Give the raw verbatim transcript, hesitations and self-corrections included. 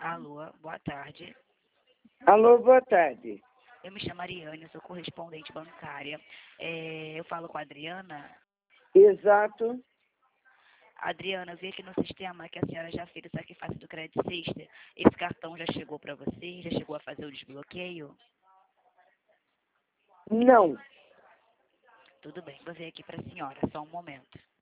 Alô, boa tarde. Alô, boa tarde. Eu me chamo Ariane, sou correspondente bancária. É, eu falo com a Adriana. Exato. Adriana, eu vi aqui no sistema que a senhora já fez o sacrifício do Crédito Sister. Esse cartão já chegou para você? Já chegou a fazer o desbloqueio? Não. Tudo bem, vou ver aqui para a senhora, só um momento.